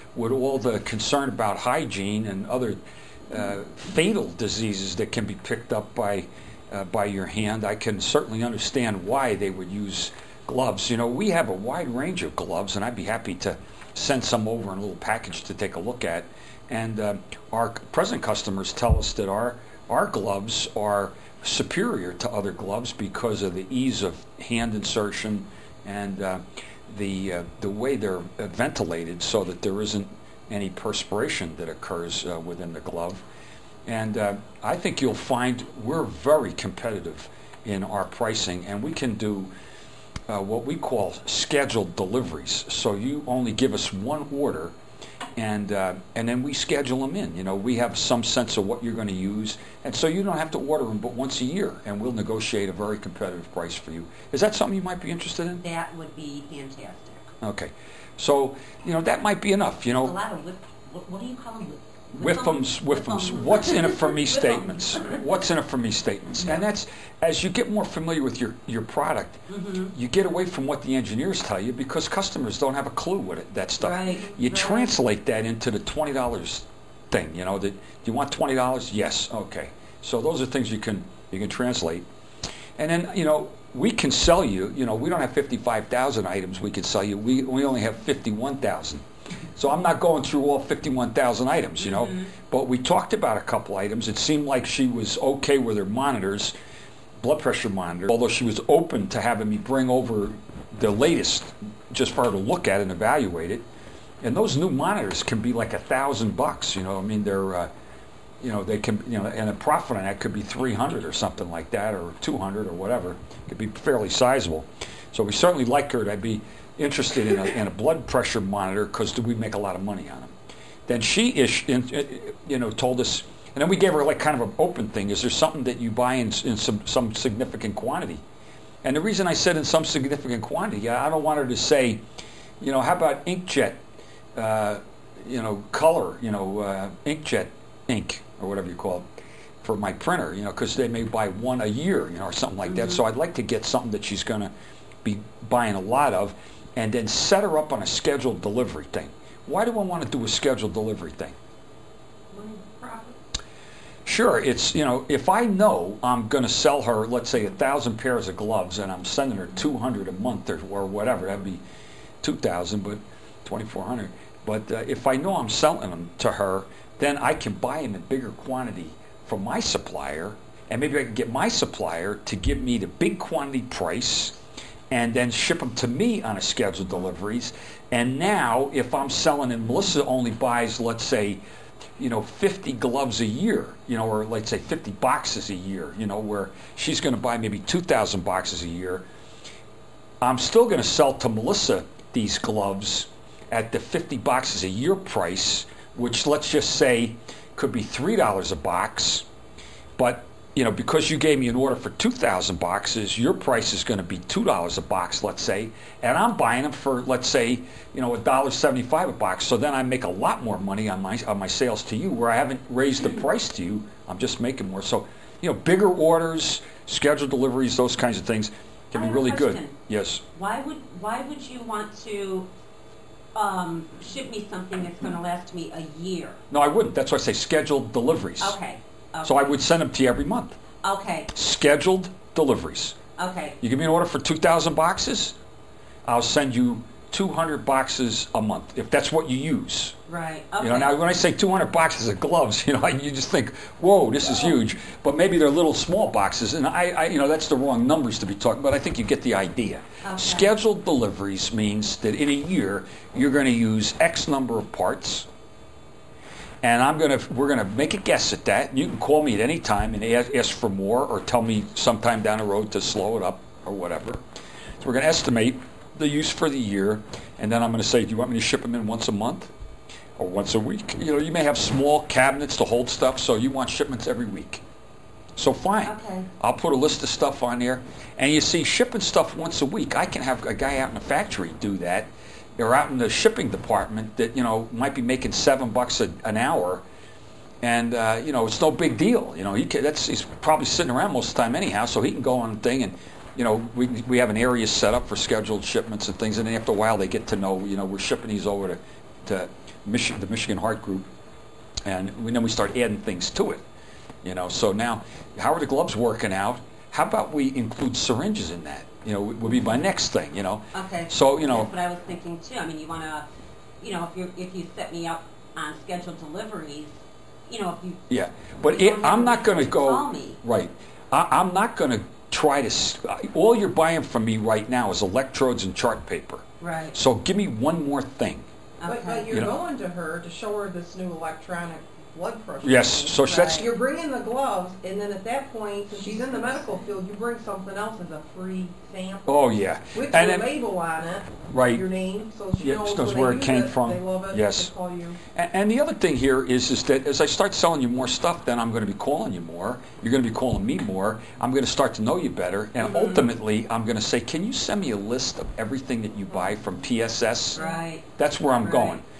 with all the concern about hygiene and other fatal diseases that can be picked up by your hand, I can certainly understand why they would use gloves. We have a wide range of gloves, and I'd be happy to send some over in a little package to take a look at. And our present customers tell us that our gloves are superior to other gloves because of the ease of hand insertion and the way they're ventilated so that there isn't any perspiration that occurs within the glove. And I think you'll find we're very competitive in our pricing, and we can do what we call scheduled deliveries. So you only give us one order, and then we schedule them in. We have some sense of what you're going to use, and so you don't have to order them but once a year, and we'll negotiate a very competitive price for you. Is that something you might be interested in? That would be fantastic. Okay. So, that might be enough. A lot of what do you call them? Whiffums. What's in it for me statements. What's in it for me statements. And that's, as you get more familiar with your product, you get away from what the engineers tell you because customers don't have a clue what that stuff. Right, you translate that into the $20 thing. That do you want $20? Yes. Okay. So those are things you can translate. And then, we can sell you, we don't have 55,000 items we can sell you. We only have 51,000. So I'm not going through all 51,000 items, But we talked about a couple items. It seemed like she was okay with her monitors, blood pressure monitor, although she was open to having me bring over the latest just for her to look at and evaluate it. And those new monitors can be like $1,000, they're, they can, and a profit on that could be 300 or something like that, or 200 or whatever. It could be fairly sizable. So we certainly like her to be interested in a blood pressure monitor because we make a lot of money on them. Then she told us, and then we gave her like kind of an open thing. Is there something that you buy in some significant quantity? And the reason I said in some significant quantity, I don't want her to say, how about inkjet, color, inkjet ink or whatever you call it for my printer, because they may buy one a year, or something like that. So I'd like to get something that she's going to be buying a lot of, and then set her up on a scheduled delivery thing. Why do I want to do a scheduled delivery thing? Sure, it's, if I know I'm going to sell her, let's say, 1,000 pairs of gloves, and I'm sending her 200 a month or whatever, that'd be 2,000, but 2,400. But if I know I'm selling them to her, then I can buy them in bigger quantity from my supplier, and maybe I can get my supplier to give me the big quantity price and then ship them to me on a scheduled deliveries. And now, if I'm selling and Melissa only buys, let's say, 50 gloves a year, or let's say 50 boxes a year, where she's going to buy maybe 2,000 boxes a year, I'm still going to sell to Melissa these gloves at the 50 boxes a year price, which let's just say could be $3 a box, but because you gave me an order for 2,000 boxes, your price is going to be $2 a box, let's say, and I'm buying them for, let's say, $1.75 a box. So then I make a lot more money on my sales to you, where I haven't raised the price to you. I'm just making more. So, bigger orders, scheduled deliveries, those kinds of things can be really good. Yes. Why would you want to ship me something that's going to last me a year? No, I wouldn't. That's why I say scheduled deliveries. Okay. So I would send them to you every month. Okay. Scheduled deliveries. Okay. You give me an order for 2,000 boxes, I'll send you 200 boxes a month, if that's what you use. Right. Okay. Now when I say 200 boxes of gloves, you just think, whoa, this is huge. But maybe they're little small boxes, and I that's the wrong numbers to be talking. But I think you get the idea. Okay. Scheduled deliveries means that in a year you're going to use X number of parts. And we're gonna make a guess at that. You can call me at any time and ask for more, or tell me sometime down the road to slow it up or whatever. So we're gonna estimate the use for the year, and then I'm gonna say, do you want me to ship them in once a month or once a week? You may have small cabinets to hold stuff, so you want shipments every week. So fine. Okay. I'll put a list of stuff on there, and you see, shipping stuff once a week, I can have a guy out in the factory do that. Or out in the shipping department that might be making $7 an hour, and it's no big deal. He's probably sitting around most of the time anyhow, so he can go on the thing, and we have an area set up for scheduled shipments and things, and then after a while they get to know we're shipping these over to the Michigan Heart Group, and then we start adding things to it. So now, how are the gloves working out? How about we include syringes in that? Would be my next thing. Okay. So That's what I was thinking too. I mean, you want to, if you set me up on scheduled deliveries, if you. Yeah, but I'm not going to go. Call me. Right. I'm not going to try to. All you're buying from me right now is electrodes and chart paper. Right. So give me one more thing. Okay. But you're going to her to show her this new electronic blood pressure. Yes. thing. So that's You're bringing the gloves, and then at that point, since she's in the medical field, you bring something else as a free sample. Oh yeah. With And your then- label on it, Right. your name, so she Yeah, knows she knows when where they it use came from. They love it. Yes. They call you. And the other thing here is that as I start selling you more stuff, then I'm going to be calling you more. You're going to be calling me more. I'm going to start to know you better. And ultimately, I'm going to say, can you send me a list of everything that you buy from PSS? Right. That's where I'm Right. going.